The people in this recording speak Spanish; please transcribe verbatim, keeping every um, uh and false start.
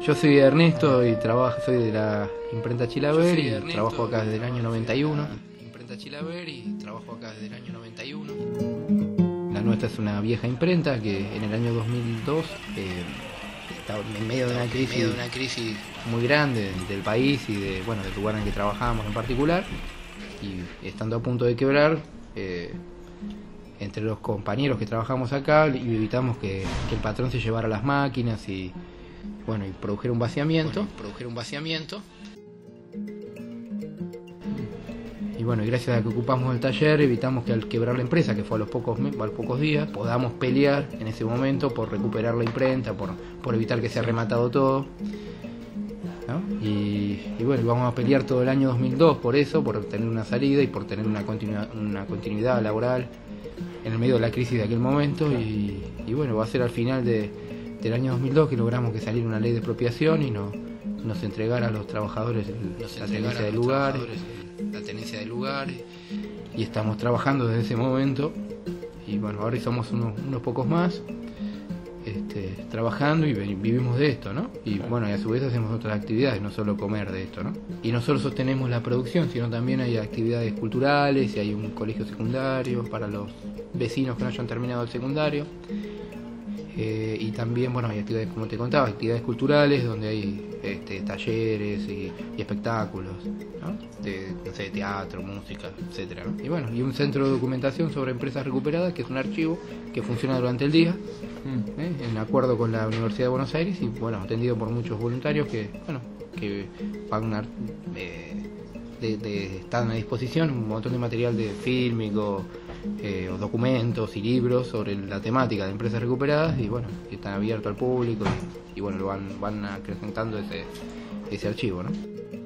Yo soy Ernesto y trabajo, soy de la imprenta Chilaver y trabajo acá desde el año noventa y uno. Imprenta Chilaver y trabajo acá desde el año noventa y uno. La nuestra es una vieja imprenta que en el año dos mil dos eh, estaba en medio de una crisis, de una crisis muy grande del país y de, bueno, del lugar en el que trabajábamos en particular, y estando a punto de quebrar, eh, entre los compañeros que trabajamos acá y evitamos que, que el patrón se llevara las máquinas y bueno y produjera un vaciamiento, bueno, produjera un vaciamiento. Y bueno, y gracias a que ocupamos el taller evitamos que al quebrar la empresa, que fue a los pocos a los pocos días, podamos pelear en ese momento por recuperar la imprenta, por, por evitar que sea rematado todo, ¿no? Y, y bueno, vamos a pelear todo el año dos mil dos por eso, por tener una salida y por tener una continuidad, una continuidad laboral en el medio de la crisis de aquel momento. Y, y bueno, va a ser al final de, del año dos mil dos que logramos que saliera una ley de expropiación y no, nos entregara a los trabajadores el, la tenencia del lugar, la tenencia del lugar, y estamos trabajando desde ese momento. Y bueno, ahora somos unos, unos pocos más este, trabajando y vivimos de esto, ¿no? Y bueno, y a su vez hacemos otras actividades, no solo comer de esto, ¿no? Y no solo sostenemos la producción, sino también hay actividades culturales y hay un colegio secundario para los vecinos que no hayan terminado el secundario. Eh, y también, bueno, hay actividades, como te contaba, actividades culturales donde hay este, talleres y, y espectáculos, ¿no? De, no sé, teatro, música, etcétera, ¿no? Y bueno, y un centro de documentación sobre empresas recuperadas, que es un archivo que funciona durante el día, ¿eh? En acuerdo con la Universidad de Buenos Aires y bueno, atendido por muchos voluntarios que, bueno, que pagan, eh, de, de, están a disposición un montón de material de fílmico, Eh, o documentos y libros sobre la temática de empresas recuperadas, y bueno, que están abiertos al público y, y bueno, lo van, van acrecentando ese, ese archivo, ¿no?